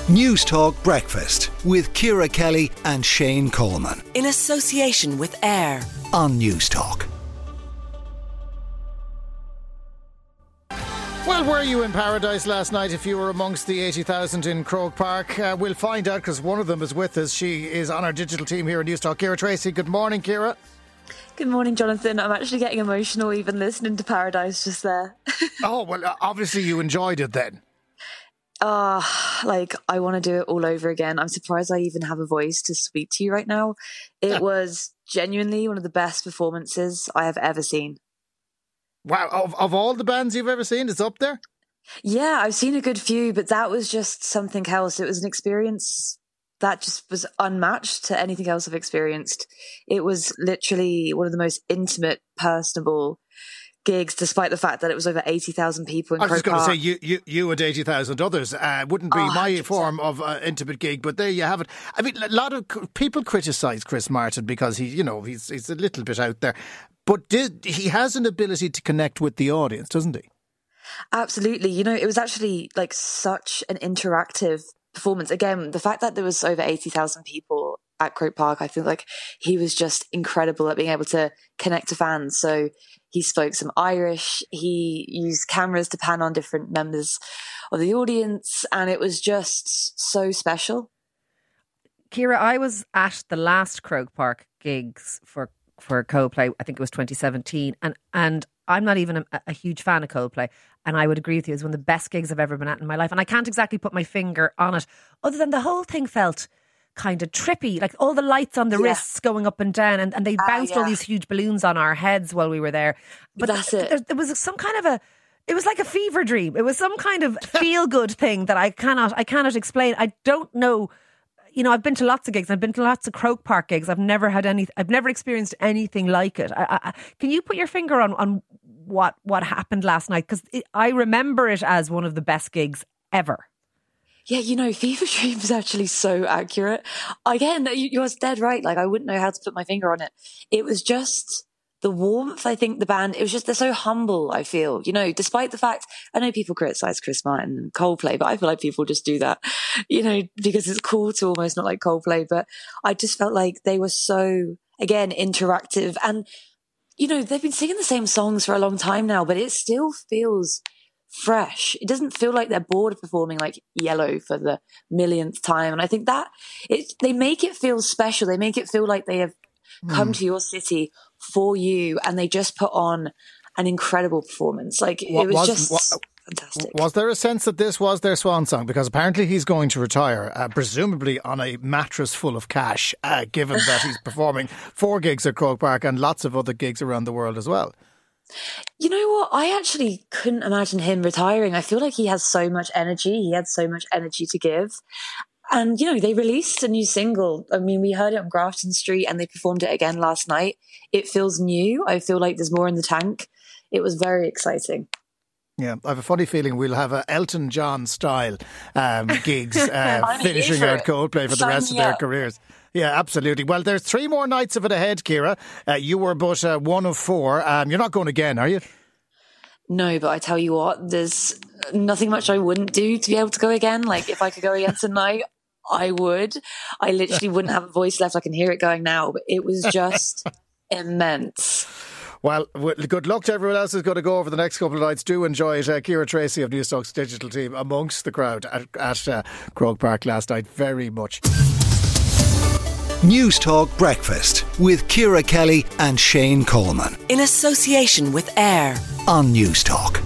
News Talk Breakfast with Ciara Kelly and Shane Coleman. In association with AIR On News Talk. Well, were you in paradise last night if you were amongst the 80,000 in Croke Park? We'll find out because one of them is with us. She is on our digital team here in News Talk. Ciara Tracy, good morning, Ciara. Good morning, Jonathan. I'm actually getting emotional even listening to Paradise just there. Oh, well, obviously you enjoyed it then. I want to do it all over again. I'm surprised I even have a voice to speak to you right now. It was genuinely one of the best performances I have ever seen. Wow, of all the bands you've ever seen, it's up there? Yeah, I've seen a good few, but that was just something else. It was an experience that just was unmatched to anything else I've experienced. It was literally one of the most intimate, personable gigs, despite the fact that it was over 80,000 people in Croke Park. I was just going to say, you and 80,000 others wouldn't be my 100%. form of intimate gig, but there you have it. I mean, a lot of people criticise Chris Martin because he's a little bit out there, but he has an ability to connect with the audience, doesn't he? Absolutely. You know, it was actually like such an interactive performance. Again, the fact that there was over 80,000 people at Croke Park, I feel like he was just incredible at being able to connect to fans. So he spoke some Irish, he used cameras to pan on different members of the audience, and it was just so special. Ciara, I was at the last Croke Park gigs for Coldplay, I think it was 2017, and I'm not even a huge fan of Coldplay, and I would agree with you, it was one of the best gigs I've ever been at in my life, and I can't exactly put my finger on it, other than the whole thing felt kind of trippy, like all the lights on the wrists going up and down, and they bounced all these huge balloons on our heads while we were there. But that's it. There was some kind of it was like a fever dream. It was some kind of feel-good thing that I cannot explain. I don't know. You know, I've been to lots of gigs. I've been to lots of Croke Park gigs. I've never experienced anything like it. Can you put your finger on what happened last night? Because I remember it as one of the best gigs ever. Yeah, you know, fever dream is actually so accurate. Again, you're dead right. Like, I wouldn't know how to put my finger on it. It was just the warmth. I think the band, it was just, they're so humble, I feel, you know, despite the fact, I know people criticize Chris Martin and Coldplay, but I feel like people just do that, you know, because it's cool to almost not like Coldplay. But I just felt like they were so, again, interactive. And, you know, they've been singing the same songs for a long time now, but it still feels fresh. It doesn't feel like they're bored of performing like Yellow for the millionth time. And I think that they make it feel special. They make it feel like they have come to your city for you, and they just put on an incredible performance. Like, it was just fantastic. Was there a sense that this was their swan song? Because apparently he's going to retire, presumably on a mattress full of cash, given that he's performing 4 gigs at Croke Park and lots of other gigs around the world as well. You know what? I actually couldn't imagine him retiring. I feel like he has so much energy. He had so much energy to give. And, you know, they released a new single. I mean, we heard it on Grafton Street and they performed it again last night. It feels new. I feel like there's more in the tank. It was very exciting. Yeah, I have a funny feeling we'll have a Elton John style gigs finishing out Coldplay for the rest of their careers. Yeah, absolutely. Well, there's 3 more nights of it ahead, Ciara. You were but one of 4. You're not going again, are you? No, but I tell you what, there's nothing much I wouldn't do to be able to go again. Like, if I could go again tonight, I would. I literally wouldn't have a voice left. I can hear it going now, but it was just immense. Well, good luck to everyone else who's going to go over the next couple of nights. Do enjoy it. Ciara Tracy of News Talk's digital team amongst the crowd at Croke Park last night. Very much. News Talk Breakfast with Ciara Kelly and Shane Coleman. In association with AIR On News Talk.